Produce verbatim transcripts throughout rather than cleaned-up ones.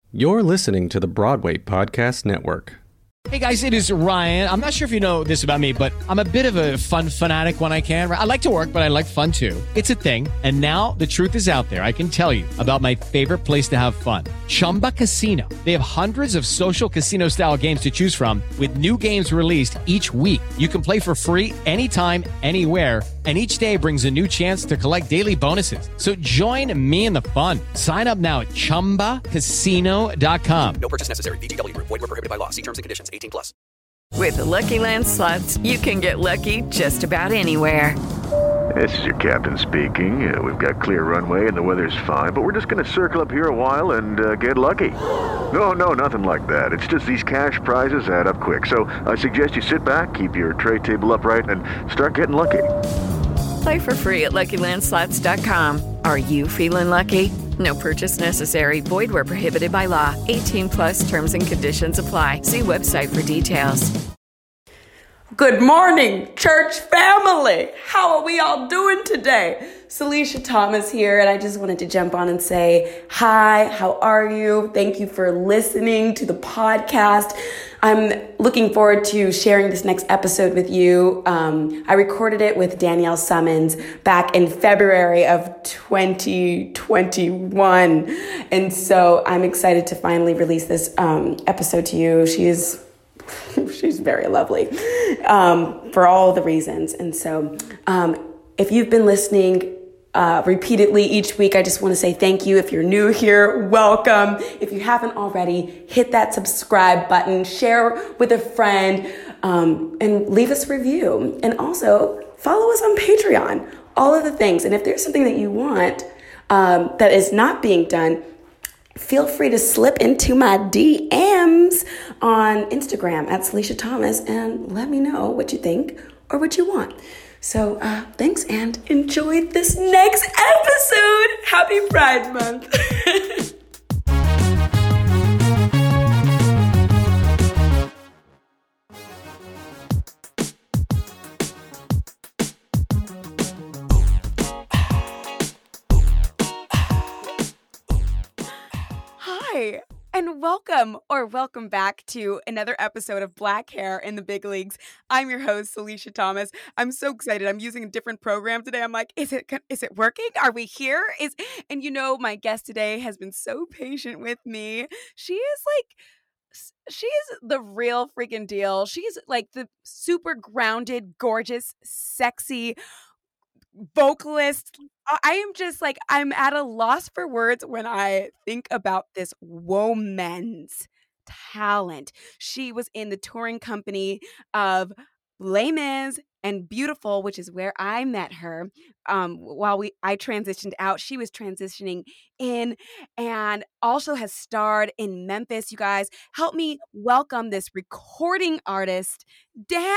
You're listening to the Broadway Podcast Network. Hey guys, it is Ryan. I'm not sure if you know this about me, but I'm a bit of a fun fanatic when I can. I like to work, but I like fun too. It's a thing. And now the truth is out there. I can tell you about my favorite place to have fun. Chumba Casino. They have hundreds of social casino style games to choose from with new games released each week. You can play for free anytime, anywhere. And each day brings a new chance to collect daily bonuses. So join me in the fun. Sign up now at chumba casino dot com. No purchase necessary. V G W. Void where prohibited by law. See terms and conditions. eighteen plus. With the Lucky Land Slots, you can get lucky just about anywhere. This is your captain speaking. Uh, we've got clear runway and the weather's fine, but we're just going to circle up here a while and uh, get lucky. No, no, nothing like that. It's just these cash prizes add up quick. So I suggest you sit back, keep your tray table upright, and start getting lucky. Play for free at Lucky Land Slots dot com. Are you feeling lucky? No purchase necessary. Void where prohibited by law. eighteen plus terms and conditions apply. See website for details. Good morning, church family. How are we all doing today? Salisha Thomas here, and I just wanted to jump on and say, hi, how are you? Thank you for listening to the podcast. I'm looking forward to sharing this next episode with you. Um, I recorded it with Danielle Summons back in February of twenty twenty-one. And so I'm excited to finally release this um, episode to you. She is She's very lovely um, for all the reasons. And so um, if you've been listening uh, repeatedly each week, I just want to say thank you. If you're new here, welcome. If you haven't already, hit that subscribe button, share with a friend, um, and leave us a review. And also follow us on Patreon, all of the things. And if there's something that you want um, that is not being done, feel free to slip into my D Ms on Instagram at Salisha Thomas and let me know what you think or what you want. So uh, thanks and enjoy this next episode. Happy Pride Month. Hi, and welcome or welcome back to another episode of Black Hair in the Big Leagues. I'm your host, Salisha Thomas. I'm so excited. I'm using a different program today. I'm like, is it is it working? Are we here? Is and you know, my guest today has been so patient with me. She is like She's the real freaking deal. She's like the super grounded, gorgeous, sexy vocalist. I am just like, I'm at a loss for words when I think about this woman's talent. She was in the touring company of Les Mis and Beautiful, which is where I met her. Um, while we I transitioned out, she was transitioning in, and also has starred in Memphis. You guys, help me welcome this recording artist, Danielle.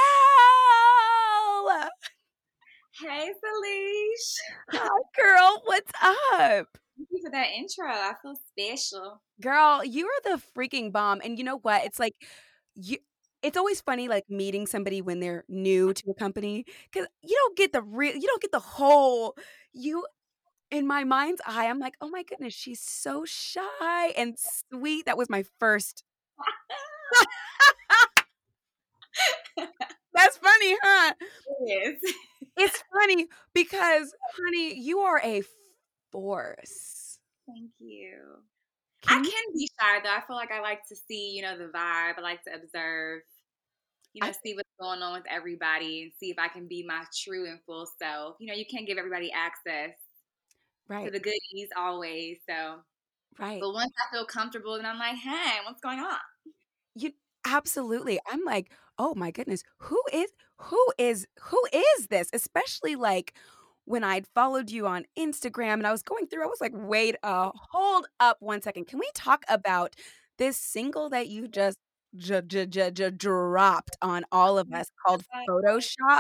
Hey, Salish. Hi, girl. What's up? Thank you for that intro. I feel special. Girl, you are the freaking bomb. And you know what? It's like, you. It's always funny, like, meeting somebody when they're new to a company, because you don't get the real, you don't get the whole, you, in my mind's eye, I'm like, oh my goodness, she's so shy and sweet. That was my first. That's funny, huh? It is. It's funny because, honey, you are a force. Thank you. Can I you- can be shy, though. I feel like I like to see, you know, the vibe. I like to observe, you know, I- see what's going on with everybody and see if I can be my true and full self. You know, you can't give everybody access to Right, the goodies always. So, right. but once I feel comfortable, then I'm like, hey, what's going on? You absolutely. I'm like, oh my goodness, who is who is who is this? Especially like when I'd followed you on Instagram and I was going through, I was like, wait, uh, hold up one second. Can we talk about this single that you just j- j- j- j- dropped on all of us called Photoshop?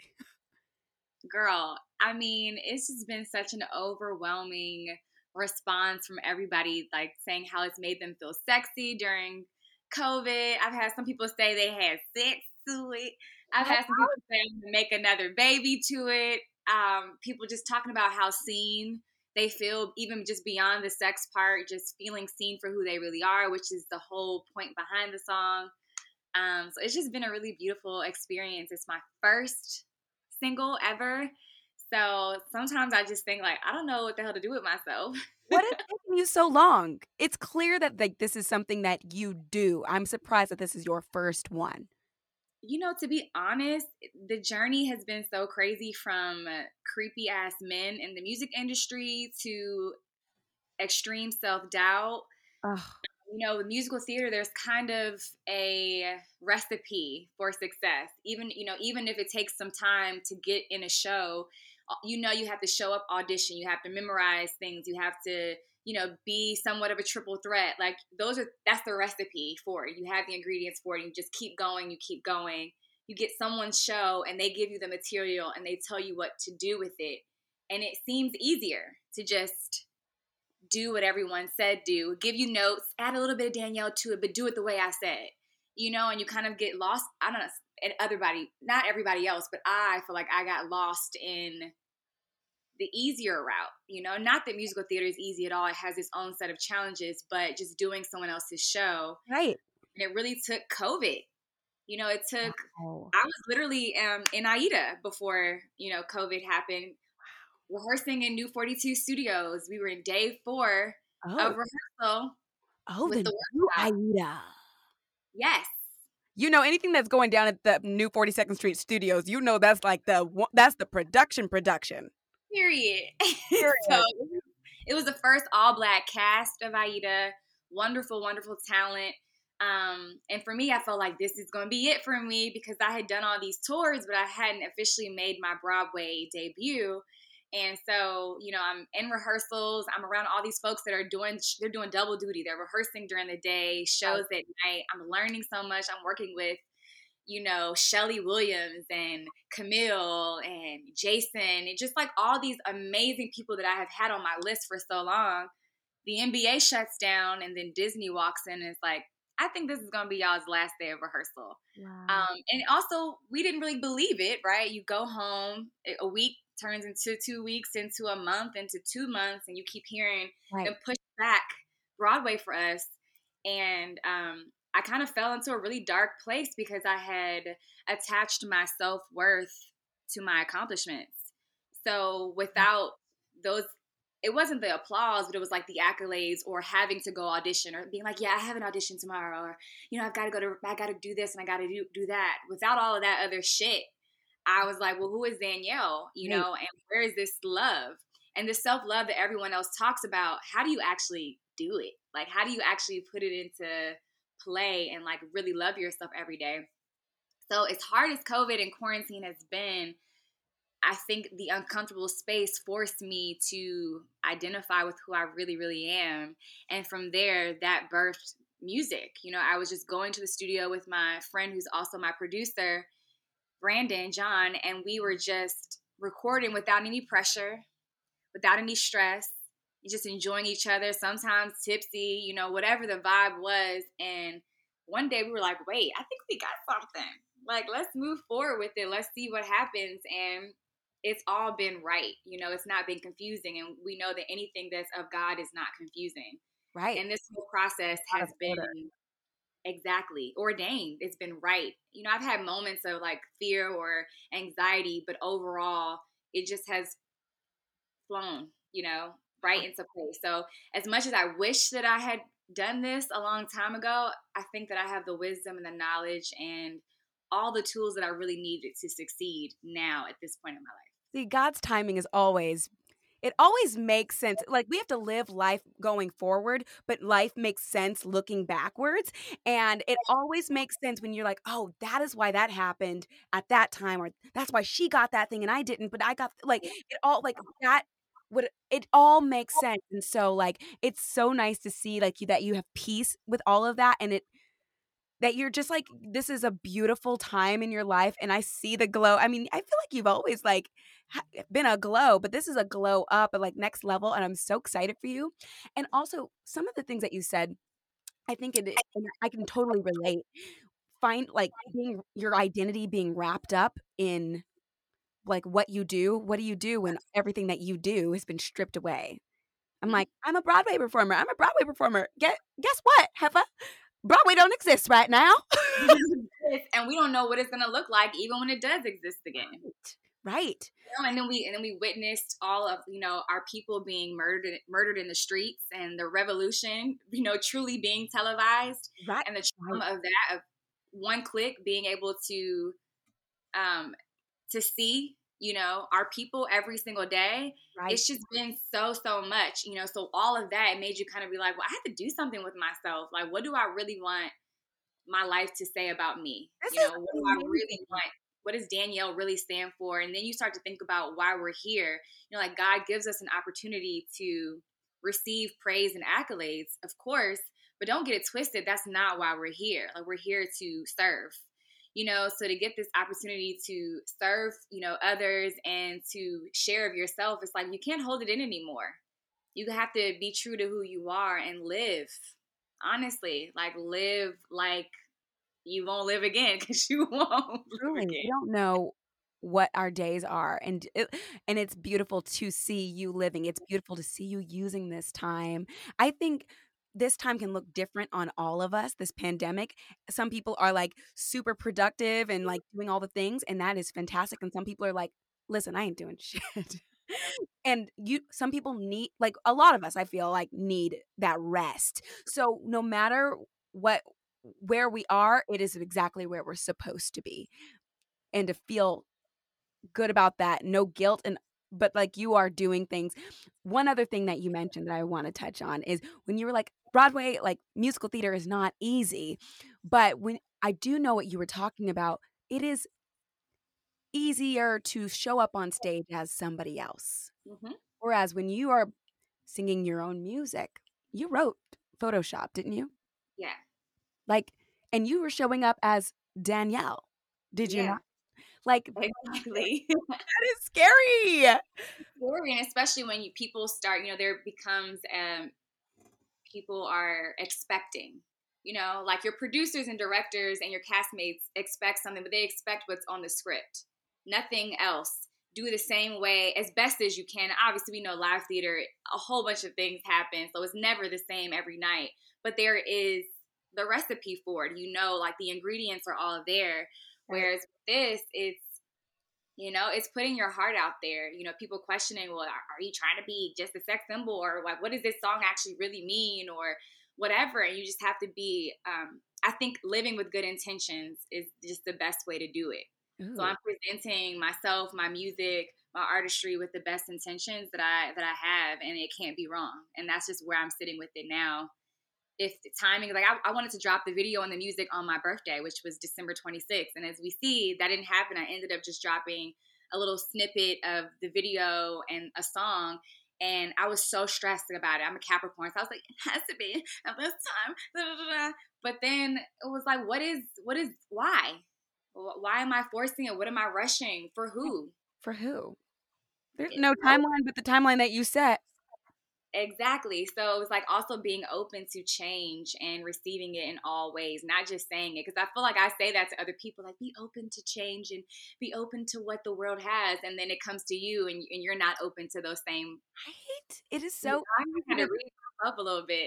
Girl, I mean, it's just been such an overwhelming response from everybody, like saying how it's made them feel sexy during COVID. I've had some people say they had sex to it. I've had some people say I'm gonna make another baby to it. Um, people just talking about how seen they feel even just beyond the sex part, just feeling seen for who they really are, which is the whole point behind the song. Um, so it's just been a really beautiful experience. It's my first single ever. So sometimes I just think like, I don't know what the hell to do with myself. What is taking you so long? It's clear that like this is something that you do. I'm surprised that this is your first one. You know, to be honest, the journey has been so crazy, from creepy ass men in the music industry to extreme self-doubt. Ugh. You know, with musical theater, there's kind of a recipe for success. Even, you know, even if it takes some time to get in a show, you know, you have to show up, audition, you have to memorize things, you have to, you know, be somewhat of a triple threat. Like those are, that's the recipe for it. You have the ingredients for it. You just keep going, you keep going. You get someone's show and they give you the material and they tell you what to do with it. And it seems easier to just do what everyone said do, give you notes, add a little bit of Danielle to it, but do it the way I said, you know, and you kind of get lost. I don't know, and everybody, not everybody else, but I feel like I got lost in the easier route, you know, not that musical theater is easy at all. It has its own set of challenges, but just doing someone else's show. Right. And it really took COVID. You know, it took, wow. I was literally um, in AIDA before, you know, COVID happened. Rehearsing in New forty-two Studios. We were in day four oh. of rehearsal. Oh, the, the new AIDA. Yes. You know, anything that's going down at the New forty-second Street Studios, you know that's like the that's the production production. Period. Period. So it was the first all-black cast of AIDA. Wonderful, wonderful talent. Um, and for me, I felt like this is going to be it for me because I had done all these tours, but I hadn't officially made my Broadway debut. And so, you know, I'm in rehearsals. I'm around all these folks that are doing, they're doing double duty. They're rehearsing during the day, shows at night. I'm learning so much. I'm working with, you know, Shelly Williams and Camille and Jason and just like all these amazing people that I have had on my list for so long. The N B A shuts down and then Disney walks in and is like, I think this is going to be y'all's last day of rehearsal. Wow. Um, and also, we didn't really believe it, right? You go home, a week turns into two weeks, into a month, into two months, and you keep hearing right. them push back Broadway for us. And um, I kind of fell into a really dark place because I had attached my self-worth to my accomplishments. So without those, it wasn't the applause, but it was like the accolades or having to go audition or being like, yeah, I have an audition tomorrow. Or, you know, I've got to go to, I got to do this and I got to do, do that. Without all of that other shit, I was like, well, who is Danielle? You know, and where is this love? And the self-love that everyone else talks about, how do you actually do it? Like, how do you actually put it into play and like really love yourself every day? So as hard as COVID and quarantine has been, I think the uncomfortable space forced me to identify with who I really, really am. And from there, that birthed music. You know, I was just going to the studio with my friend who's also my producer, Brandon John, and we were just recording without any pressure, without any stress, just enjoying each other, sometimes tipsy, you know, whatever the vibe was. And one day we were like, wait, I think we got something. Like, let's move forward with it. Let's see what happens. And it's all been right. You know, it's not been confusing. And we know that anything that's of God is not confusing. Right. And this whole process has been exactly ordained. It's been right. You know, I've had moments of like fear or anxiety, but overall it just has flown, you know, right into place. So as much as I wish that I had done this a long time ago, I think that I have the wisdom and the knowledge and all the tools that I really needed to succeed now at this point in my life. See, God's timing is always It always makes sense. Like, we have to live life going forward, but life makes sense looking backwards. And it always makes sense when you're like, oh, that is why that happened at that time, or that's why she got that thing and I didn't, but I got, like, it all, like, that would, it all makes sense. And so, like, it's so nice to see, like, you, that you have peace with all of that. And it, that you're just like, this is a beautiful time in your life. And I see the glow. I mean, I feel like you've always, like, been a glow, but this is a glow up at like next level, and I'm so excited for you. And also, some of the things that you said, I think it, I can totally relate. Find like being your identity being wrapped up in like what you do. What do you do when everything that you do has been stripped away? I'm like, I'm a Broadway performer. I'm a Broadway performer. Get, guess what, Heffa? Broadway don't exist right now. And we don't know what it's going to look like even when it does exist again. Right. You know, and then we and then we witnessed all of, you know, our people being murdered murdered in the streets, and the revolution, you know, truly being televised. Right. And the trauma of that, of one click being able to um to see, you know, our people every single day. Right. It's just been so, so much, you know, so all of that made you kind of be like, well, I have to do something with myself. Like, what do I really want my life to say about me? This you know, is what do I really want? What does Danielle really stand for? And then you start to think about why we're here. You know, like God gives us an opportunity to receive praise and accolades, of course, but don't get it twisted. That's not why we're here. Like, we're here to serve, you know, so to get this opportunity to serve, you know, others and to share of yourself, it's like you can't hold it in anymore. You have to be true to who you are and live, honestly, like live like you won't live again, because you won't. Truly, we don't know what our days are, and it, and it's beautiful to see you living. It's beautiful to see you using this time. I think this time can look different on all of us, this pandemic. Some people are like super productive and like doing all the things, and that is fantastic. And some people are like, listen, I ain't doing shit. And you, some people need, like a lot of us, I feel like need that rest. So no matter what, where we are, it is exactly where we're supposed to be. And to feel good about that, no guilt, and but like you are doing things. One other thing that you mentioned that I want to touch on is when you were like, Broadway, like musical theater is not easy. But when I do know what you were talking about, it is easier to show up on stage as somebody else. Mm-hmm. Whereas when you are singing your own music, you wrote Photoshop, didn't you? Yeah. Like, and you were showing up as Danielle. Did you Yeah. not? Like, Exactly. that is scary. Scary, and especially when you people start, you know, there becomes um people are expecting, you know, like your producers and directors and your castmates expect something, but they expect what's on the script, nothing else. Do it the same way as best as you can. Obviously, we know live theater, a whole bunch of things happen, so it's never the same every night, but there is the recipe for it, you know, like the ingredients are all there. Whereas with this, it's, you know, it's putting your heart out there. You know, people questioning, well, are, are you trying to be just a sex symbol, or like, what does this song actually really mean, or whatever? And you just have to be, um, I think living with good intentions is just the best way to do it. Ooh. So I'm presenting myself, my music, my artistry with the best intentions that I, that I have, and it can't be wrong. And that's just where I'm sitting with it now. If the timing, like I, I wanted to drop the video and the music on my birthday, which was December twenty-sixth. And as we see, that didn't happen. I ended up just dropping a little snippet of the video and a song. And I was so stressed about it. I'm a Capricorn. So I was like, it has to be at this time. Da, da, da, da. But then it was like, what is, what is, why? Why am I forcing it? What am I rushing? For who? For who? There's no timeline but the timeline that you set. Exactly. So it was like also being open to change and receiving it in all ways, not just saying it. Because I feel like I say that to other people, like, be open to change and be open to what the world has. And then it comes to you and, and you're not open to those same. Right? It is so. I kind of read up a little bit.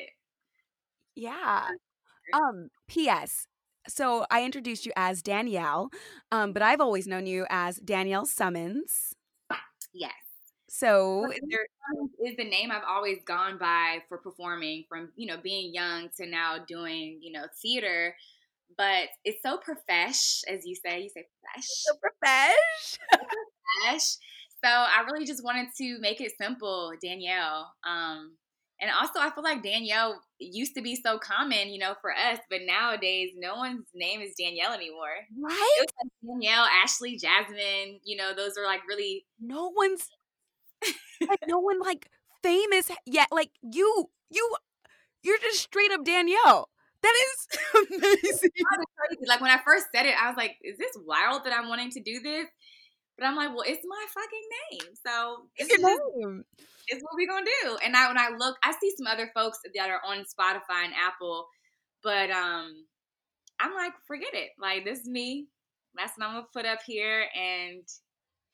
Yeah. Um. P S. So I introduced you as Danielle, um, but I've always known you as Danielle Summons. Yes. So there is the name I've always gone by for performing, from, you know, being young to now doing, you know, theater. But it's so profesh, as you say. You say profesh. So profesh. Profesh. So I really just wanted to make it simple, Danielle. Um, and also I feel like Danielle used to be so common, you know, for us. But nowadays, no one's name is Danielle anymore. Right? It was like Danielle, Ashley, Jasmine. You know, those are like really. No one's. Like no one like famous yet. Like you, you, you're just straight up Danielle. That is amazing. Like when I first said it, I was like, "Is this wild that I'm wanting to do this?" But I'm like, "Well, it's my fucking name, so it's, it's, just, it's what we gonna do." And I, when I look, I see some other folks that are on Spotify and Apple, but um, I'm like, forget it. Like this is me. That's what I'm gonna put up here, and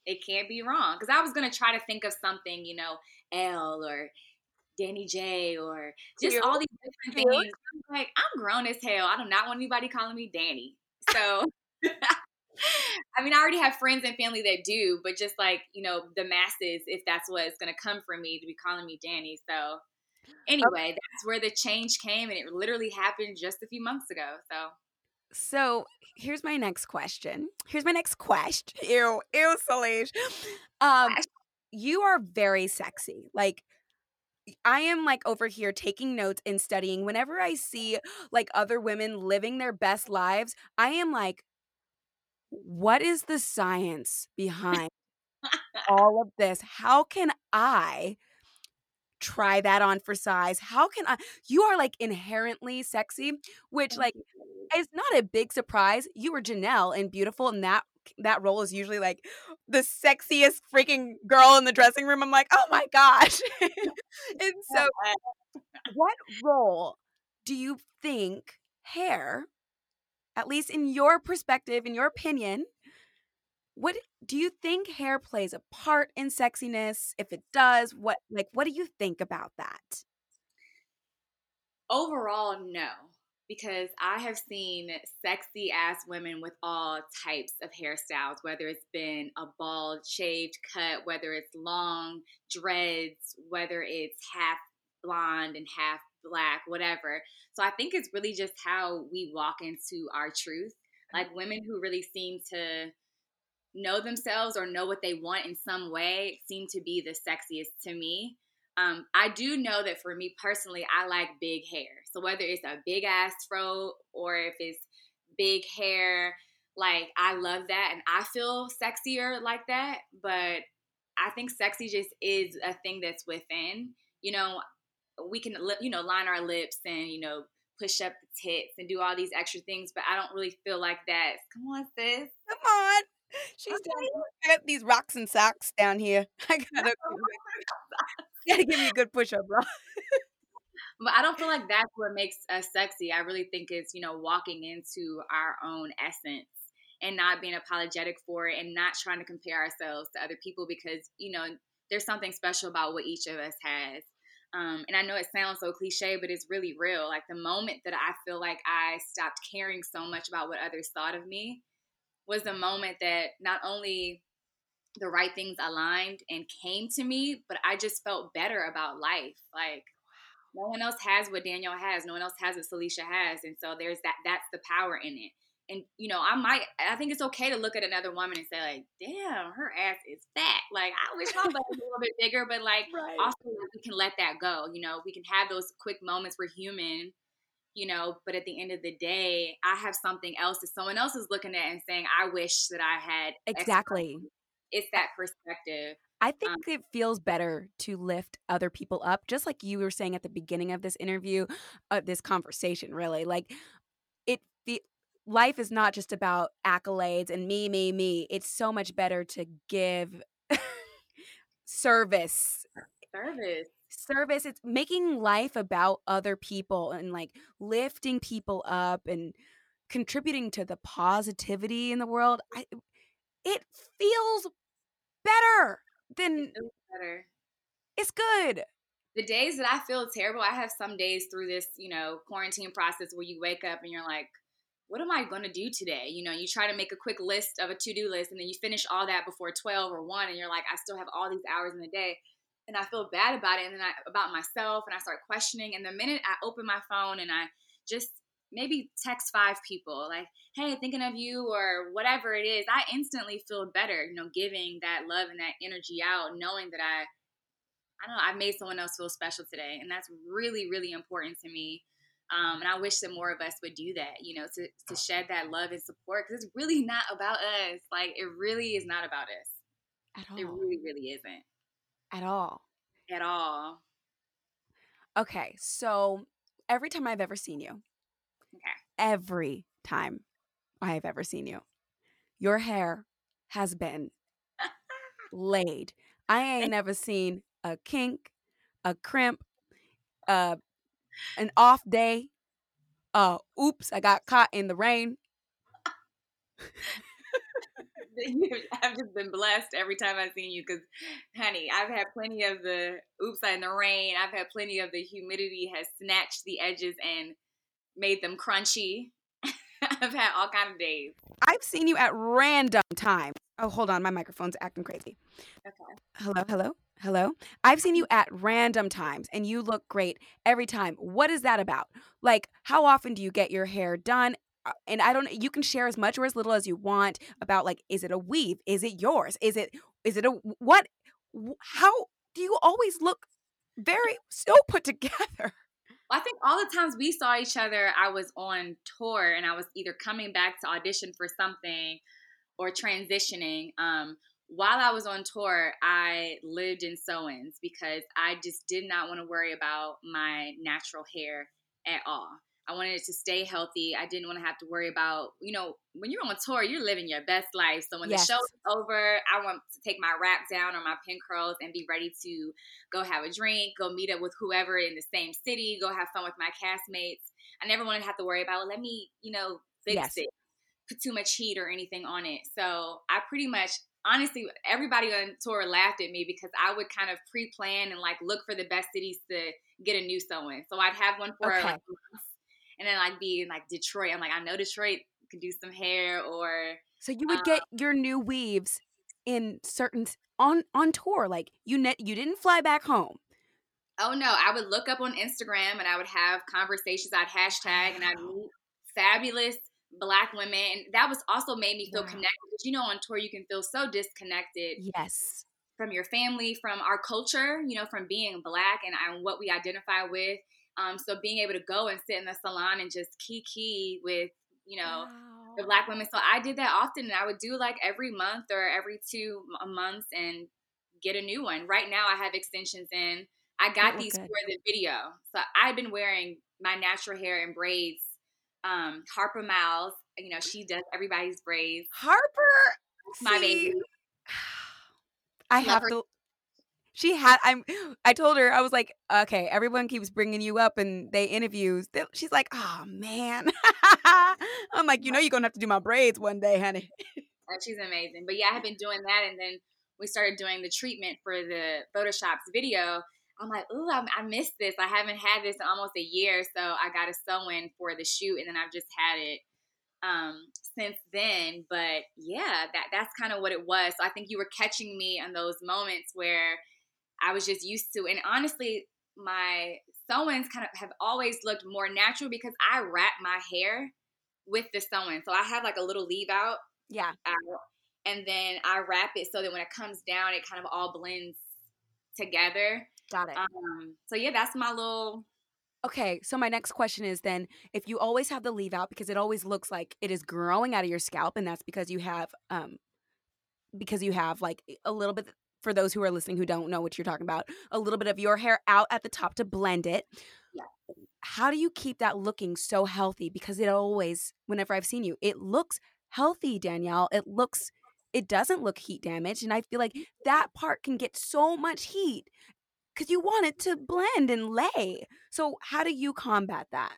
It can't be wrong. Because I was going to try to think of something, you know, Elle or Danny J or just Cute. all these different Cute. things. I'm like, I'm grown as hell. I do not want anybody calling me Danny. So, I mean, I already have friends and family that do, but just like, you know, the masses, if that's what's going to come from me to be calling me Danny. So, anyway, that's where the change came, and it literally happened just a few months ago. So, So here's my next question. Here's my next question. Ew, ew, Salish. Um, you are very sexy. Like, I am like over here taking notes and studying. Whenever I see like other women living their best lives, I am like, what is the science behind all of this? How can I try that on for size? How can I? You are like inherently sexy, which like is not a big surprise. You were Janelle in Beautiful, and that that role is usually like the sexiest freaking girl in the dressing room. I'm like, oh my gosh. And so, what role do you think hair, at least in your perspective, in your opinion, what do you think hair plays a part in sexiness? If it does, what like what do you think about that? overall, no. Because I have seen sexy ass women with all types of hairstyles, whether it's been a bald, shaved cut, whether it's long dreads, whether it's half blonde and half black, whatever. So I think it's really just how we walk into our truth. Like women who really seem to know themselves or know what they want in some way seem to be the sexiest to me. Um, I do know that for me personally, I like big hair. So whether it's a big ass fro or if it's big hair, like I love that and I feel sexier like that. But I think sexy just is a thing that's within. You know, we can, you know, line our lips and, you know, push up the tits and do all these extra things, but I don't really feel like that. Come on, sis. Come on. She's Okay. down here. I got these rocks and socks down here. I gotta, gotta give you a good push up, bro. But I don't feel like that's what makes us sexy. I really think it's, you know, walking into our own essence and not being apologetic for it and not trying to compare ourselves to other people because, you know, there's something special about what each of us has. Um, and I know it sounds so cliche, but it's really real. Like the moment that I feel like I stopped caring so much about what others thought of me was the moment that not only the right things aligned and came to me, but I just felt better about life. Like no one else has what Danielle has. No one else has what Salisha has. And so there's that, that's the power in it. And, you know, I might, I think it's okay to look at another woman and say like, damn, her ass is fat. Like, I wish my butt was a little bit bigger, but like, Right. also we can let that go. You know, we can have those quick moments. We're human, you know, but at the end of the day, I have something else that someone else is looking at and saying, I wish that I had. Exactly. X. It's that perspective. I think um, it feels better to lift other people up, just like you were saying at the beginning of this interview, uh, this conversation, really. Like, it, the life is not just about accolades and me, me, me. It's so much better to give service. Service. Service. It's making life about other people and like lifting people up and contributing to the positivity in the world. I, it feels better than it feels better. It's good. The days that I feel terrible, I have some days through this, you know, quarantine process where you wake up and you're like, what am I going to do today? You know, you try to make a quick list of a to-do list and then you finish all that before twelve or one and you're like, I still have all these hours in the day. And I feel bad about it and then I, about myself and I start questioning. And the minute I open my phone and I just maybe text five people like, hey, thinking of you or whatever it is, I instantly feel better, you know, giving that love and that energy out, knowing that I, I don't know, I've made someone else feel special today. And that's really, really important to me. Um, and I wish that more of us would do that, you know, to, to shed that love and support because it's really not about us. Like, it really is not about us. At all. It really, really isn't. At all. At all. Okay. So every time I've ever seen you, okay. every time I have ever seen you, your hair has been laid. I ain't never seen a kink, a crimp, uh, an off day. Uh, oops, I got caught in the rain. I've just been blessed every time I've seen you because, honey, I've had plenty of the oops in the rain. I've had plenty of the humidity has snatched the edges and made them crunchy. I've had all kind of days. I've seen you at random times. Oh, hold on. My microphone's acting crazy. Okay. Hello, hello, hello. I've seen you at random times and you look great every time. What is that about? Like, how often do you get your hair done? Uh, And I don't, you can share as much or as little as you want about, like, is it a weave? Is it yours? Is it, is it a, what, wh- how do you always look very, so put together? Well, I think all the times we saw each other, I was on tour and I was either coming back to audition for something or transitioning. Um, while I was on tour, I lived in sew-ins because I just did not want to worry about my natural hair at all. I wanted it to stay healthy. I didn't want to have to worry about, you know, when you're on tour, you're living your best life. So when Yes. the show's over, I want to take my wrap down or my pin curls and be ready to go have a drink, go meet up with whoever in the same city, go have fun with my castmates. I never wanted to have to worry about, well, let me, you know, fix Yes. it, put too much heat or anything on it. So I pretty much, honestly, everybody on tour laughed at me because I would kind of pre-plan and like look for the best cities to get a new sew-in. So I'd have one for Okay. like months, and then I'd be in like Detroit. I'm like, I know Detroit could do some hair or So you would get your new weaves in certain, on, on tour. Like, you ne- you didn't fly back home. oh no, I would look up on Instagram and I would have conversations. I'd hashtag and I'd meet fabulous Black women. And that was also made me feel Wow. connected. Because, you know, on tour, you can feel so disconnected Yes. from your family, from our culture, you know, from being Black and, and what we identify with. Um, so being able to go and sit in the salon and just kiki with, you know, Wow. the Black women. So I did that often, and I would do like every month or every two m- months and get a new one. Right now, I have extensions in. I got look these good. for the video. So I've been wearing my natural hair in braids. Um, Harper Miles, you know, she does everybody's braids. Harper, My see, baby. I Love have her. to. She had. I'm. I told her I was like, okay, everyone keeps bringing you up in they interviews. They- She's like, oh man. I'm like, you know, you're gonna have to do my braids one day, honey. Uh, she's amazing. But yeah, I have been doing that, and then we started doing the treatment for the Photoshop's video. I'm like, ooh, I, I missed this. I haven't had this in almost a year, so I got a sew-in for the shoot, and then I've just had it um, since then. But yeah, that that's kind of what it was. So I think you were catching me in those moments where I was just used to, and honestly, my sew-ins kind of have always looked more natural because I wrap my hair with the sew-in. So I have like a little leave out Yeah. out, and then I wrap it so that when it comes down, it kind of all blends together. Got it. Um, so yeah, that's my little. Okay, so my next question is then, if you always have the leave out because it always looks like it is growing out of your scalp, and that's because you have um because you have like a little bit, for those who are listening who don't know what you're talking about, a little bit of your hair out at the top to blend it. Yeah. How do you keep that looking so healthy? Because it always, whenever I've seen you, it looks healthy, Danielle. It looks, it doesn't look heat damaged, and I feel like that part can get so much heat because you want it to blend and lay. So how do you combat that?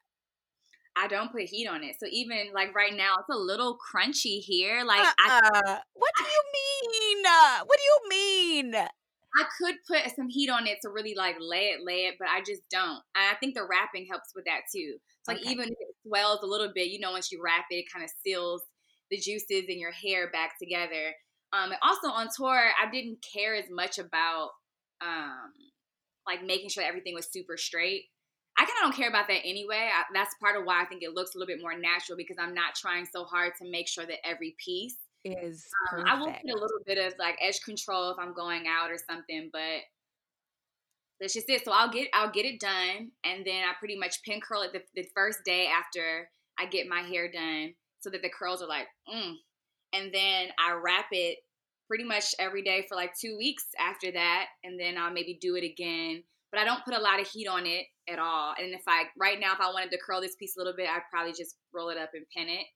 I don't put heat on it, so even like right now, it's a little crunchy here. Like I, Uh, what do you mean? Uh, What do you mean? I could put some heat on it to really like lay it, lay it, but I just don't. And I think the wrapping helps with that too. It's like Okay. even if it swells a little bit, you know, once you wrap it, it kind of seals the juices in your hair back together. Um, and also on tour, I didn't care as much about um, like making sure that everything was super straight. I kind of don't care about that anyway. I, that's part of why I think it looks a little bit more natural because I'm not trying so hard to make sure that every piece. Is Um, perfect. I will put a little bit of like edge control if I'm going out or something, but that's just it. So I'll get I'll get it done, and then I pretty much pin curl it the, the first day after I get my hair done, so that the curls are like, mm. And then I wrap it pretty much every day for like two weeks after that, and then I'll maybe do it again. But I don't put a lot of heat on it at all. And if I right now, if I wanted to curl this piece a little bit, I'd probably just roll it up and pin it.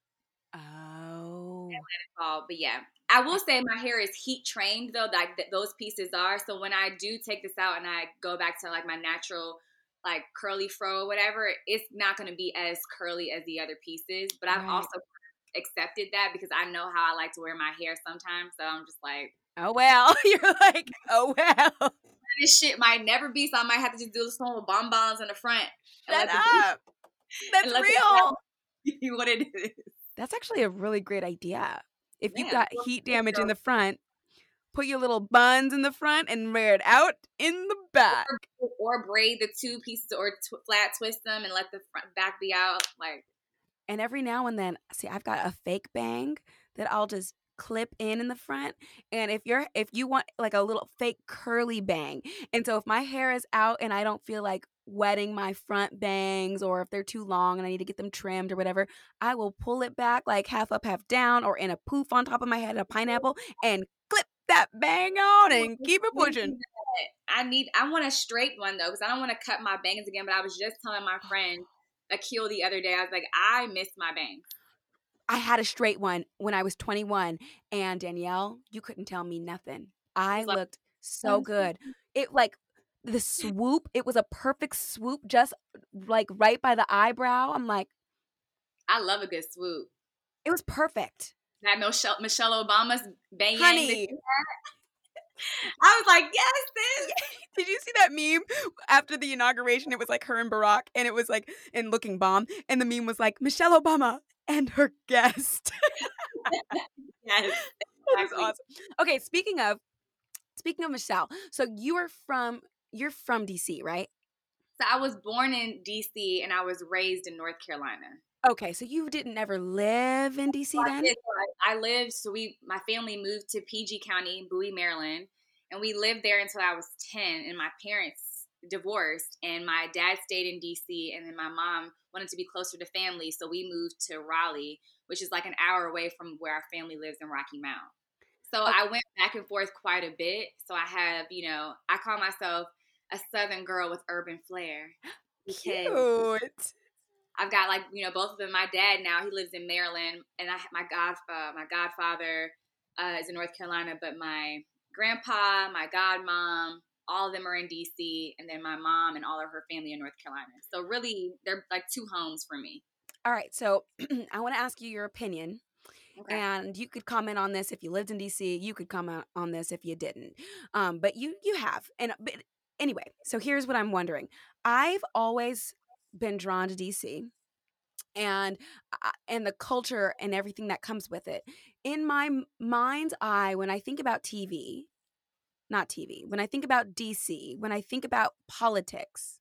Oh. Oh, but yeah, I will say my hair is heat trained though. Like th- those pieces are. So when I do take this out and I go back to like my natural, like curly fro or whatever, it's not going to be as curly as the other pieces. But I've Right. also accepted that because I know how I like to wear my hair sometimes. So I'm just like, oh, well, you're like, oh, well. This shit might never be, so I might have to just do this one with bonbons in the front. Shut up. That's real. Be what it is. That's actually a really great idea. If you've Yeah, got heat damage in the front, put your little buns in the front and wear it out in the back. Or, or braid the two pieces or tw- flat twist them and let the front back be out. Like, and every now and then, see, I've got a fake bang that I'll just clip in in the front. And if you're if you want like a little fake curly bang, and so if my hair is out and I don't feel like wetting my front bangs, or if they're too long and I need to get them trimmed or whatever, I will pull it back like half up, half down, or in a poof on top of my head, a pineapple, and clip that bang on and keep it pushing. I need, I want a straight one though, because I don't want to cut my bangs again. But I was just telling my friend Akil the other day, I was like, I miss my bangs. I had a straight one when I was twenty-one, and Danielle, you couldn't tell me nothing. I like, looked so good. It like the swoop, it was a perfect swoop, just like right by the eyebrow. I'm like, I love a good swoop. It was perfect. That Michelle Michelle Obama's bang. Honey. I was like, yes, sis. Did you see that meme after the inauguration? It was like her and Barack, and it was like in Looking Bomb, and the meme was like Michelle Obama and her guest. Yes, exactly. That was awesome. Okay, speaking of speaking of Michelle, so you are from you're from D C, right? So I was born in D C and I was raised in North Carolina. Okay, so you didn't ever live in D C so then? I, did, so I, I lived, so we, my family moved to P G County, Bowie, Maryland, and we lived there until I was ten, and my parents divorced, and my dad stayed in D C, and then my mom wanted to be closer to family, so we moved to Raleigh, which is like an hour away from where our family lives in Rocky Mount. So okay. I went back and forth quite a bit, so I have, you know, I call myself a Southern girl with urban flair. Cute. I've got like, you know, both of them. My dad now, he lives in Maryland, and I my god uh, my godfather uh, is in North Carolina, but my grandpa, my godmom, all of them are in D C, and then my mom and all of her family in North Carolina. So really, they're like two homes for me. All right, so I want to ask you your opinion. Okay. And you could comment on this if you lived in D C. You could comment on this if you didn't. Um, but you you have. And but anyway, so here's what I'm wondering. I've always been drawn to D C and uh, and the culture and everything that comes with it. In my mind's eye, when I think about T V, not T V, when I think about D C, when I think about politics,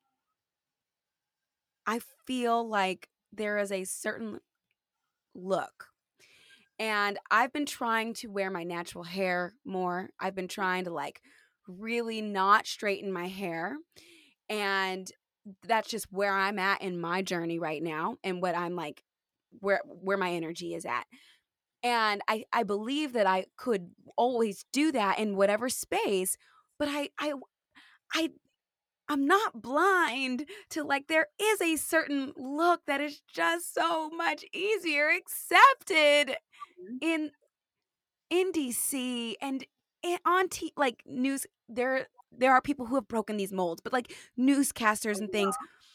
I feel like there is a certain look. And I've been trying to wear my natural hair more. I've been trying to like really not straighten my hair. And that's just where I'm at in my journey right now, and what I'm like, where where my energy is at. And I, I believe that I could always do that in whatever space, but I I I I'm not blind to like there is a certain look that is just so much easier accepted in in D C and in, on t- like news. There there are people who have broken these molds, but like newscasters and things.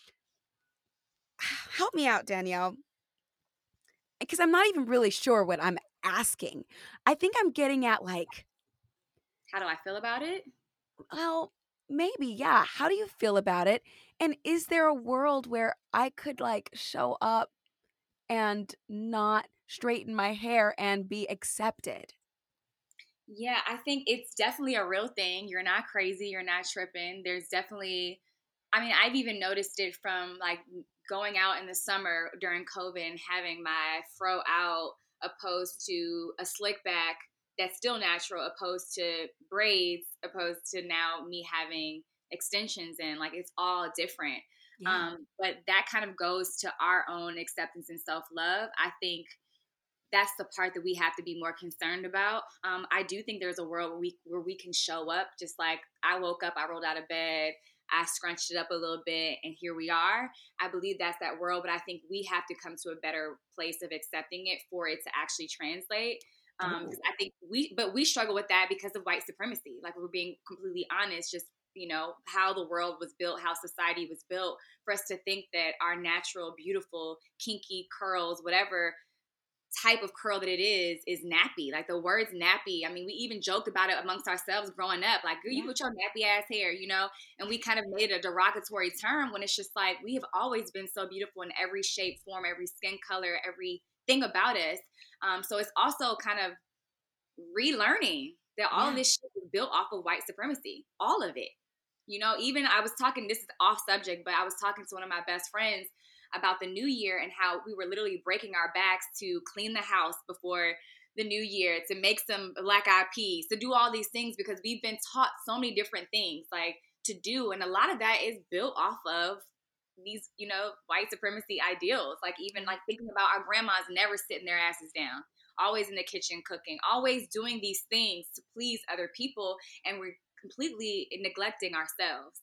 Help me out, Danielle, because I'm not even really sure what I'm asking. I think I'm getting at like, how do I feel about it? Well, maybe, yeah. How do you feel about it? And is there a world where I could like show up and not straighten my hair and be accepted? Yeah, I think it's definitely a real thing. You're not crazy. You're not tripping. There's definitely, I mean, I've even noticed it from like going out in the summer during COVID and having my fro out opposed to a slick back that's still natural, opposed to braids, opposed to now me having extensions in. Like, it's all different. Yeah. Um, but that kind of goes to our own acceptance and self-love. I think that's the part that we have to be more concerned about. Um, I do think there's a world where we where we can show up just like I woke up, I rolled out of bed, I scrunched it up a little bit, and here we are. I believe that's that world, but I think we have to come to a better place of accepting it for it to actually translate. Um, because I think we, but we struggle with that because of white supremacy. Like, we're being completely honest, just, you know, how the world was built, how society was built for us to think that our natural, beautiful, kinky curls, whatever, type of curl that it is is nappy. Like the word's nappy. I mean, we even joked about it amongst ourselves growing up. Like, girl, you Yeah. with your nappy ass hair, you know? And we kind of made it a derogatory term when it's just like, we have always been so beautiful in every shape, form, every skin color, everything about us. Um, so it's also kind of relearning that all Yeah. of this shit is built off of white supremacy. All of it. You know, even I was talking, this is off subject, but I was talking to one of my best friends about the new year and how we were literally breaking our backs to clean the house before the new year, to make some black eyed peas, to do all these things because we've been taught so many different things like to do. And a lot of that is built off of these, you know, white supremacy ideals. Like even like thinking about our grandmas never sitting their asses down, always in the kitchen cooking, always doing these things to please other people. And we're completely neglecting ourselves.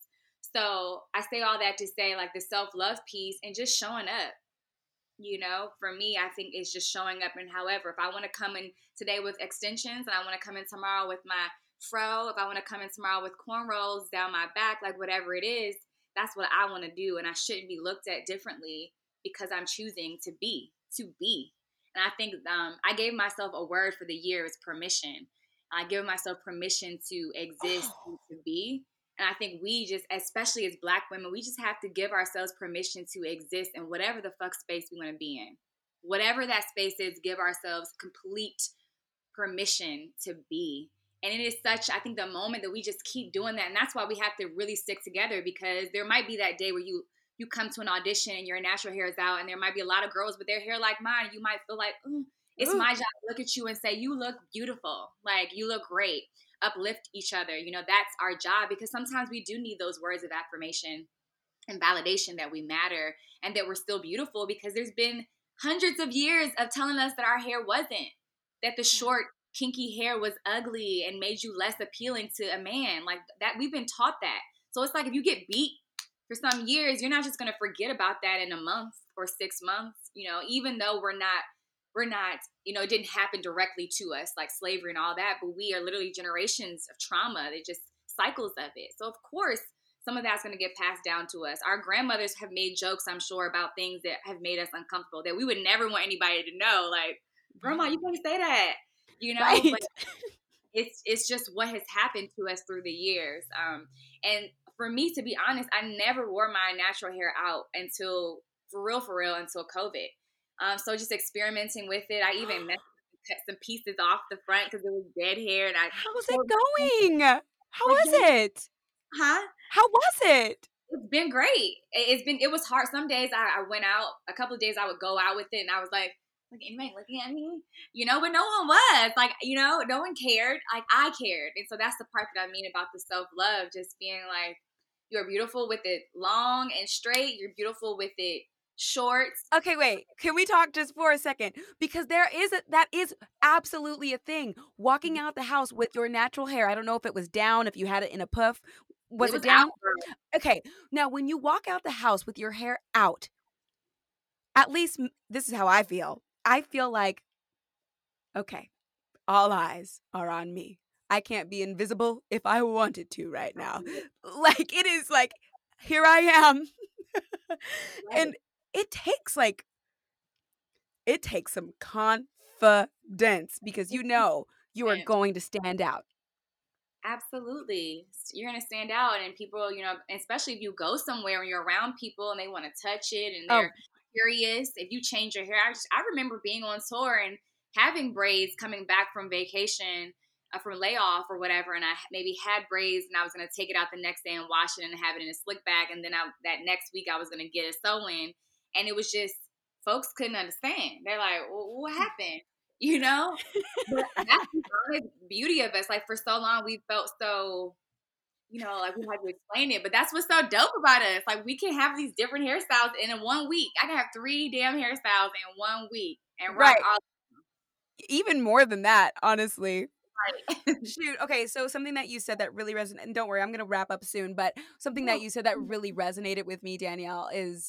So I say all that to say like the self-love piece and just showing up, you know, for me, I think it's just showing up. And however, if I want to come in today with extensions and I want to come in tomorrow with my fro, if I want to come in tomorrow with cornrows down my back, like whatever it is, that's what I want to do. And I shouldn't be looked at differently because I'm choosing to be, to be. And I think um, I gave myself a word for the year is permission. I give myself permission to exist Oh. and to be. And I think we just, especially as Black women, we just have to give ourselves permission to exist in whatever the fuck space we want to be in. Whatever that space is, give ourselves complete permission to be. And it is such, I think, the moment that we just keep doing that. And that's why we have to really stick together, because there might be that day where you you come to an audition and your natural hair is out, and there might be a lot of girls with their hair like mine. And you might feel like, mm, it's Ooh. my job to look at you and say, you look beautiful. Like, you look great. Uplift each other. You know, that's our job, because sometimes we do need those words of affirmation and validation that we matter and that we're still beautiful, because there's been hundreds of years of telling us that our hair wasn't, that the short, kinky hair was ugly and made you less appealing to a man. Like that, we've been taught that. So it's like, if you get beat for some years, you're not just going to forget about that in a month or six months, you know, even though we're not, we're not, you know, it didn't happen directly to us like slavery and all that, but we are literally generations of trauma. They just cycles of it. So of course, some of that's going to get passed down to us. Our grandmothers have made jokes, I'm sure, about things that have made us uncomfortable that we would never want anybody to know. Like, grandma, you can't say that, you know, Right. but it's, it's just what has happened to us through the years. Um, and for me, to be honest, I never wore my natural hair out until, for real, for real, until COVID. Um, so just experimenting with it. I even messed, cut some pieces off the front because it was dead hair. And I How was it going? How was it? Huh? How was it? It's been great. It's been, it was hard. Some days I, I went out, a couple of days I would go out with it and I was like, like, anybody looking at me? You know, but no one was. Like, you know, no one cared. Like, I cared. And so that's the part that I mean about the self-love, just being like, you're beautiful with it long and straight. You're beautiful with it shorts. Okay, wait. Can we talk just for a second? Because there is a, that is absolutely a thing. Walking out the house with your natural hair. I don't know if it was down, if you had it in a puff. Was it, was down? out. Okay. Now, when you walk out the house with your hair out, at least m- this is how I feel. I feel like, okay, all eyes are on me. I can't be invisible if I wanted to right now. Like, it is like, here I am. And it takes like, it takes some confidence, because you know you are going to stand out. Absolutely. You're going to stand out, and people, you know, especially if you go somewhere and you're around people and they want to touch it and they're Oh. curious. If you change your hair, I just, I remember being on tour and having braids coming back from vacation, uh, from layoff or whatever. And I maybe had braids and I was going to take it out the next day and wash it and have it in a slick back. And then I, that next week I was going to get a sew in, and it was just, folks couldn't understand. They're like, well, what happened? You know, but that's the honest beauty of us. Like, for so long, we felt so, you know, like we had to explain it. But that's what's so dope about us. Like, we can have these different hairstyles, and in one week, I can have three damn hairstyles in one week and rock Right. all. Even more than that, honestly. Right. Shoot. Okay, so something that you said that really resonated, and don't worry, I'm going to wrap up soon, but something that you said that really resonated with me, Danielle, is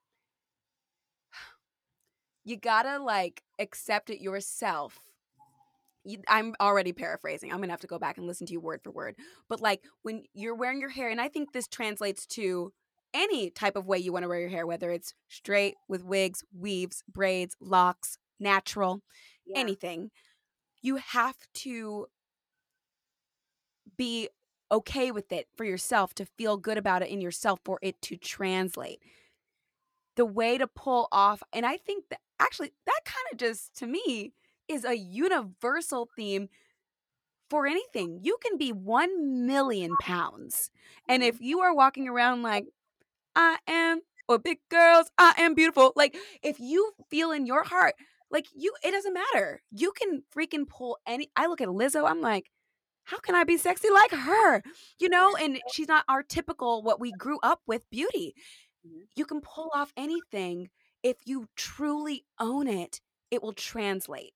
you gotta, like, accept it yourself. You, I'm already paraphrasing. I'm going to have to go back and listen to you word for word. But, like, when you're wearing your hair, and I think this translates to any type of way you want to wear your hair, whether it's straight with wigs, weaves, braids, locks, natural, Yeah. anything, you have to be okay with it for yourself, to feel good about it in yourself for it to translate. The way to pull off, and I think that actually that kind of just, to me, is a universal theme for anything. You can be one million pounds. And if you are walking around like, I am, or big girls, I am beautiful. Like, if you feel in your heart, like you, it doesn't matter. You can freaking pull any, I look at Lizzo, I'm like, how can I be sexy like her? You know, and she's not our typical, what we grew up with, beauty. Mhm. You can pull off anything. If you truly own it, it will translate.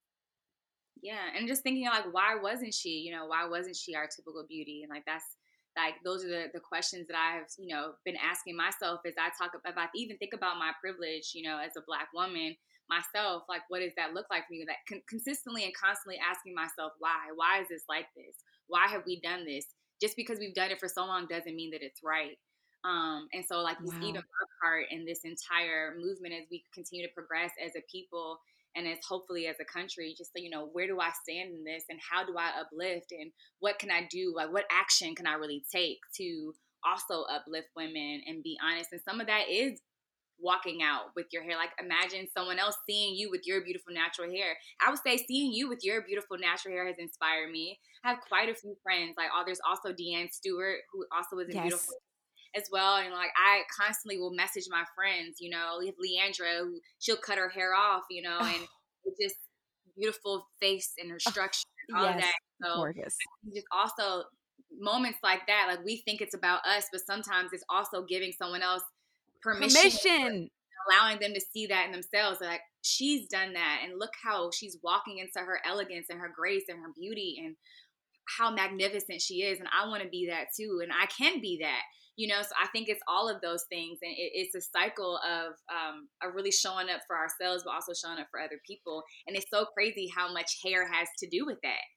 Yeah, and just thinking like, why wasn't she? You know, why wasn't she our typical beauty? And like that's like those are the, the questions that I have, you know, been asking myself as I talk about, if I even think about my privilege, you know, as a Black woman myself, like what does that look like for me? Like con- consistently and constantly asking myself, why? Why is this like this? Why have we done this? Just because we've done it for so long doesn't mean that it's right. Um, and so like you see Wow. the part in this entire movement as we continue to progress as a people and as hopefully as a country, just so, you know, where do I stand in this and how do I uplift and what can I do? Like what action can I really take to also uplift women and be honest? And some of that is walking out with your hair. Like imagine someone else seeing you with your beautiful natural hair. I would say seeing you with your beautiful natural hair has inspired me. I have quite a few friends. Like oh, there's also Deanne Stewart, who also is a Yes. beautiful as well. And like I constantly will message my friends, you know, we have Leandra, who she'll cut her hair off, you know, and it's just beautiful face and her structure and all Yes. of that. So Gorgeous. just also moments like that, like we think it's about us, but sometimes it's also giving someone else permission, Permission. allowing them to see that in themselves. Like she's done that, and look how she's walking into her elegance and her grace and her beauty and how magnificent she is. And I want to be that too, and I can be that. You know, so I think it's all of those things, and it, it's a cycle of um, of really showing up for ourselves, but also showing up for other people. And it's so crazy how much hair has to do with that.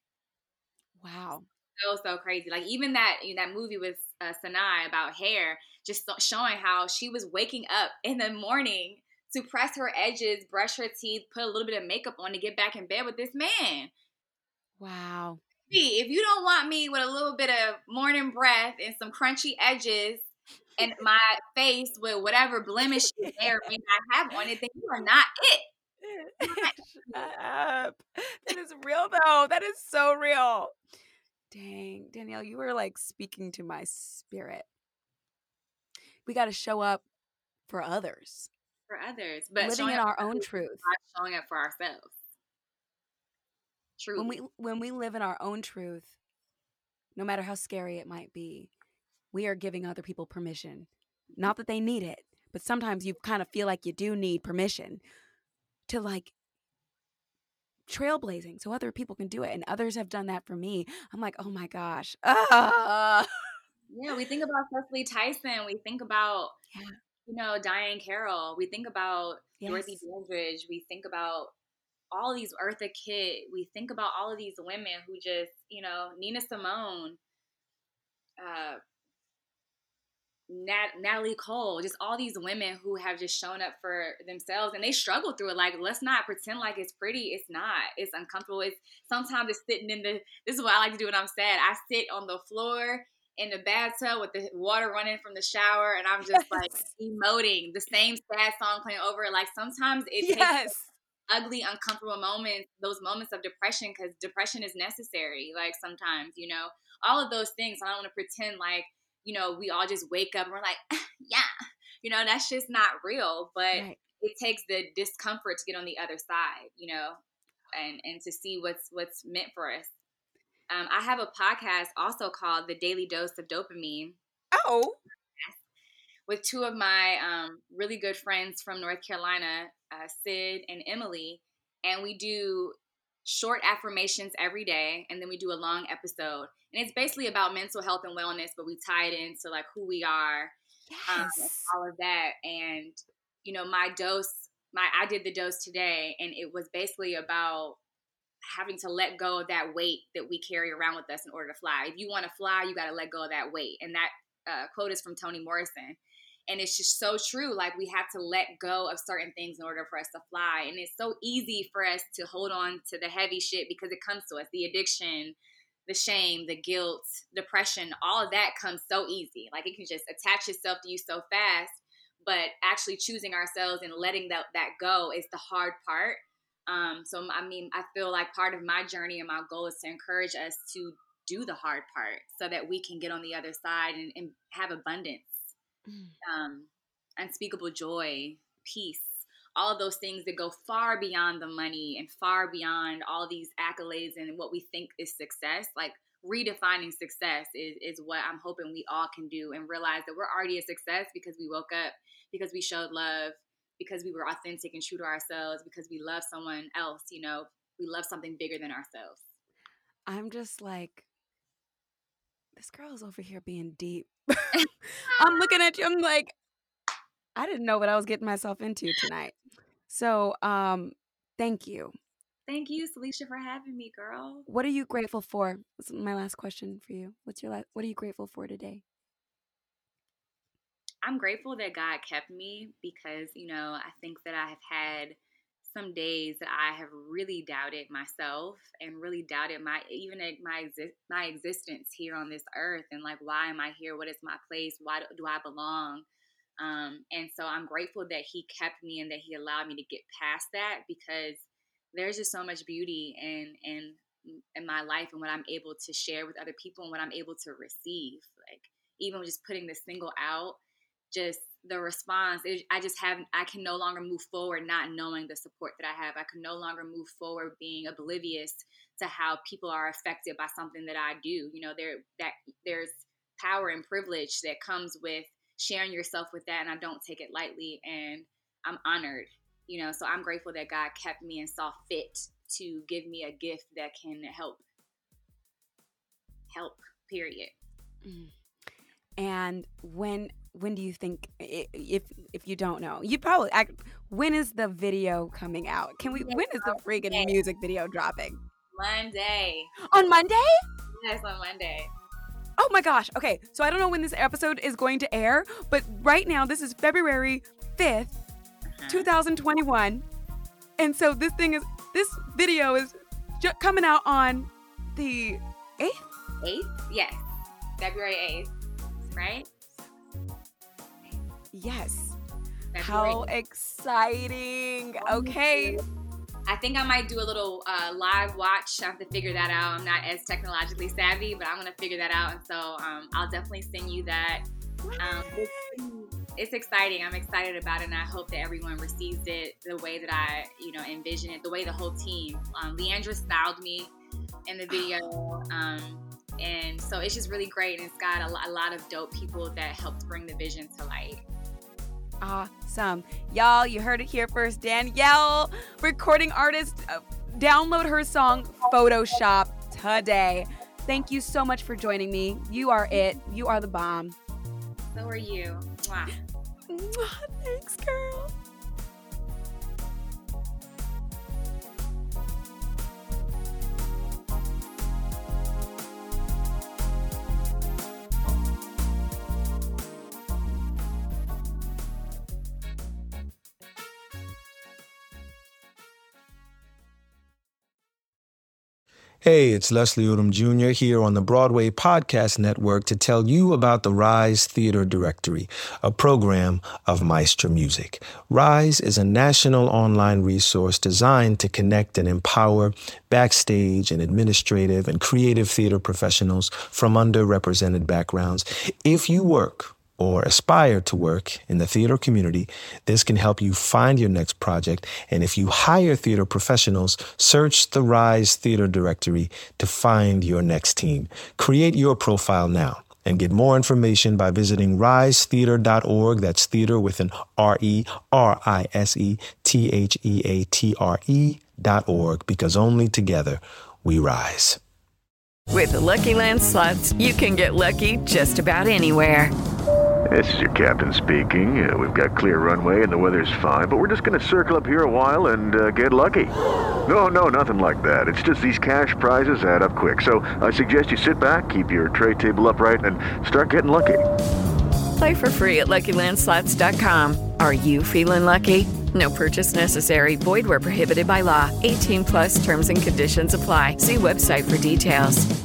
Wow. So so crazy. Like even that you know, that movie with uh, Sanaa about hair, just so, showing how she was waking up in the morning to press her edges, brush her teeth, put a little bit of makeup on to get back in bed with this man. Wow. If you don't want me with a little bit of morning breath and some crunchy edges and my face with whatever blemish you may or may not have on it, then you are not it. Shut up. That is real though. That is so real. Dang, Danielle, you were like speaking to my spirit. We got to show up for others. For others. But living showing in up our for own others, truth. not showing up for ourselves. Truly. When we when we live in our own truth, no matter how scary it might be, we are giving other people permission. Not that they need it, but sometimes you kind of feel like you do need permission to like trailblazing so other people can do it. And others have done that for me. I'm like, oh my gosh. Ah. Yeah, we think about Cecily Tyson. We think about, Yeah. you know, Diane Carroll. We think about Yes. Dorothy Dandridge. We think about all these Eartha Kitt. We think about all of these women who just, you know, Nina Simone, uh, Nat- Natalie Cole, just all these women who have just shown up for themselves and they struggle through it. Like, let's not pretend like it's pretty. It's not. It's uncomfortable. It's sometimes it's sitting in the, this is what I like to do when I'm sad. I sit on the floor in the bathtub with the water running from the shower and I'm just like emoting the same sad song playing over. Like sometimes it Yes. takes ugly, uncomfortable moments, those moments of depression, because depression is necessary. Like sometimes, you know, all of those things. I don't want to pretend like, you know, we all just wake up and we're like, yeah, you know, that's just not real. But Right. it takes the discomfort to get on the other side, you know, and, and to see what's, what's meant for us. Um, I have a podcast also called The Daily Dose of Dopamine. Oh. With two of my um, really good friends from North Carolina, uh, Sid and Emily. And we do short affirmations every day. And then we do a long episode. And it's basically about mental health and wellness, but we tie it into like who we are, um, Yes. all of that. And, you know, my dose, my I did the dose today. And it was basically about having to let go of that weight that we carry around with us in order to fly. If you want to fly, you got to let go of that weight. And that uh, quote is from Toni Morrison. And it's just so true. Like, we have to let go of certain things in order for us to fly. And it's so easy for us to hold on to the heavy shit because it comes to us. The addiction, the shame, the guilt, depression, all of that comes so easy. Like, it can just attach itself to you so fast. But actually choosing ourselves and letting that, that go is the hard part. Um, so, I mean, I feel like part of my journey and my goal is to encourage us to do the hard part so that we can get on the other side and, and have abundance, mm. um, unspeakable joy, peace, all of those things that go far beyond the money and far beyond all these accolades and what we think is success. Like, redefining success is, is what I'm hoping we all can do and realize that we're already a success because we woke up, because we showed love, because we were authentic and true to ourselves, because we love someone else, you know, we love something bigger than ourselves. I'm just like, this girl is over here being deep. I'm looking at you. I'm like, I didn't know what I was getting myself into tonight. So, um, thank you. Thank you, Salisha, for having me, girl. What are you grateful for? That's my last question for you. What's your la- What are you grateful for today? I'm grateful that God kept me because, you know, I think that I have had some days that I have really doubted myself and really doubted my, even my, exi- my existence here on this earth. And like, why am I here? What is my place? Why do, do I belong? Um, and so I'm grateful that he kept me and that he allowed me to get past that, because there's just so much beauty in, in, in my life and what I'm able to share with other people and what I'm able to receive. Like, even just putting this single out, just the response, it, I just have, I can no longer move forward not knowing the support that I have. I can no longer move forward being oblivious to how people are affected by something that I do. You know, there that there's power and privilege that comes with sharing yourself with that, and I don't take it lightly, and I'm honored, you know, so I'm grateful that God kept me and saw fit to give me a gift that can help, help, period. Mm. And when when do you think, if if you don't know, you probably, I, when is the video coming out? Can we, when is the freaking music video dropping? Monday. On Monday? Yes, on Monday. Oh my gosh. Okay, so I don't know when this episode is going to air, but right now this is February fifth, uh-huh. twenty twenty-one. And so this thing is, this video is ju- coming out on the eighth? eighth? Yes. February eighth, right? Yes. February. How exciting. Okay. I think I might do a little uh, live watch. I have to figure that out. I'm not as technologically savvy, but I'm going to figure that out. And so um, I'll definitely send you that. Um, it's, it's exciting. I'm excited about it, and I hope that everyone receives it the way that I, you know, envision it, the way the whole team. Um, Leandra styled me in the video. Um, and so it's just really great. And it's got a, a lot of dope people that helped bring the vision to light. Awesome. Y'all, you heard it here first. Danielle, recording artist, uh, download her song Photoshop today. Thank you so much for joining me. You are it. You are the bomb. So are you. Mwah. Mwah. Thanks, girl. Hey, it's Leslie Odom Junior here on the Broadway Podcast Network to tell you about the Rise Theater Directory, a program of Maestro Music. Rise is a national online resource designed to connect and empower backstage and administrative and creative theater professionals from underrepresented backgrounds. If you work or aspire to work in the theater community, this can help you find your next project. And if you hire theater professionals, search the Rise Theater Directory to find your next team. Create your profile now and get more information by visiting rise theater dot org. That's theater with an R E R I S E T H E A T R E dot org, because only together we rise. With the Lucky Land Slots, you can get lucky just about anywhere. This is your captain speaking. Uh, we've got clear runway and the weather's fine, but we're just going to circle up here a while and uh, get lucky. No, no, nothing like that. It's just these cash prizes add up quick. So I suggest you sit back, keep your tray table upright, and start getting lucky. Play for free at Lucky Land Slots dot com. Are you feeling lucky? No purchase necessary. Void where prohibited by law. eighteen plus terms and conditions apply. See website for details.